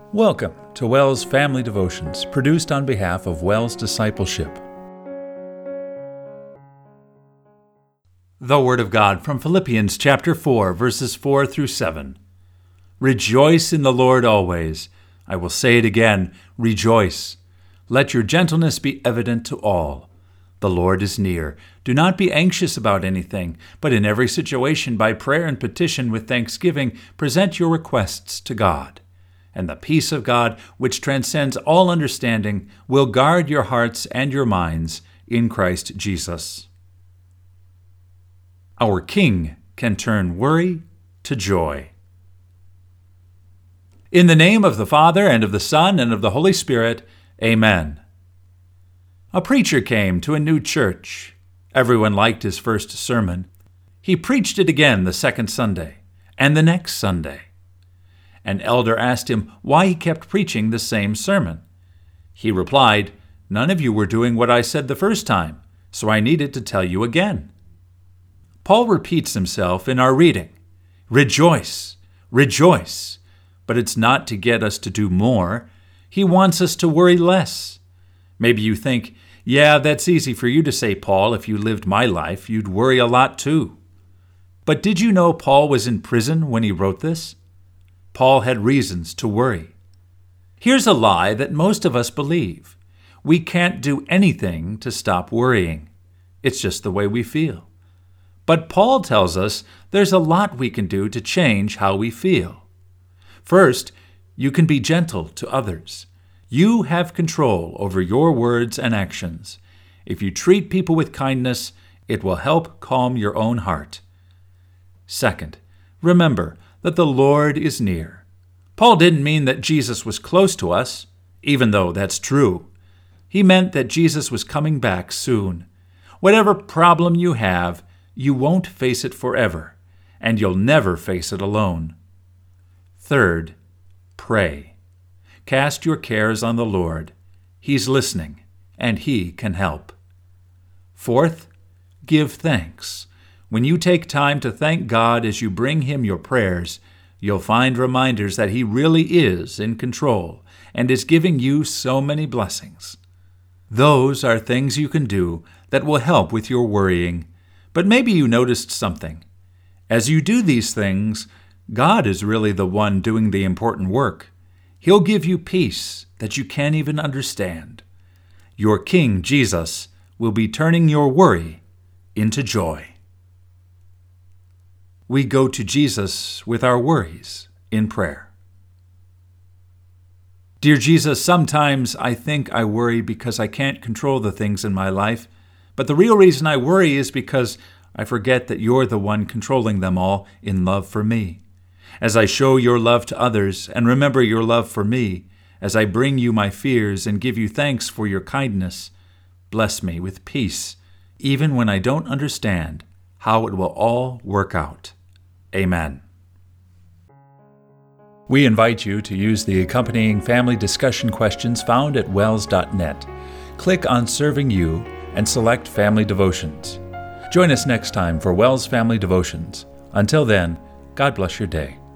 Welcome to WELS Family Devotions, produced on behalf of WELS Discipleship. The Word of God from Philippians chapter 4, verses 4 through 7. Rejoice in the Lord always. I will say it again, rejoice. Let your gentleness be evident to all. The Lord is near. Do not be anxious about anything, but in every situation by prayer and petition with thanksgiving present your requests to God. And the peace of God, which transcends all understanding, will guard your hearts and your minds in Christ Jesus. Our King can turn worry to joy. In the name of the Father, and of the Son, and of the Holy Spirit, Amen. A preacher came to a new church. Everyone liked his first sermon. He preached it again the second Sunday, and the next Sunday. An elder asked him why he kept preaching the same sermon. He replied, "None of you were doing what I said the first time, so I needed to tell you again." Paul repeats himself in our reading. Rejoice, rejoice. But it's not to get us to do more. He wants us to worry less. Maybe you think, yeah, that's easy for you to say, Paul. If you lived my life, you'd worry a lot too. But did you know Paul was in prison when he wrote this? Paul had reasons to worry. Here's a lie that most of us believe. We can't do anything to stop worrying. It's just the way we feel. But Paul tells us there's a lot we can do to change how we feel. First, you can be gentle to others. You have control over your words and actions. If you treat people with kindness, it will help calm your own heart. Second, remember that the Lord is near. Paul didn't mean that Jesus was close to us, even though that's true. He meant that Jesus was coming back soon. Whatever problem you have, you won't face it forever, and you'll never face it alone. Third, pray. Cast your cares on the Lord. He's listening, and He can help. Fourth, give thanks. When you take time to thank God as you bring Him your prayers, you'll find reminders that He really is in control and is giving you so many blessings. Those are things you can do that will help with your worrying. But maybe you noticed something. As you do these things, God is really the one doing the important work. He'll give you peace that you can't even understand. Your King, Jesus, will be turning your worry into joy. We go to Jesus with our worries in prayer. Dear Jesus, sometimes I think I worry because I can't control the things in my life, but the real reason I worry is because I forget that you're the one controlling them all in love for me. As I show your love to others and remember your love for me, as I bring you my fears and give you thanks for your kindness, bless me with peace, even when I don't understand how it will all work out. Amen. We invite you to use the accompanying family discussion questions found at wels.net. Click on Serving You and select Family Devotions. Join us next time for WELS Family Devotions. Until then, God bless your day.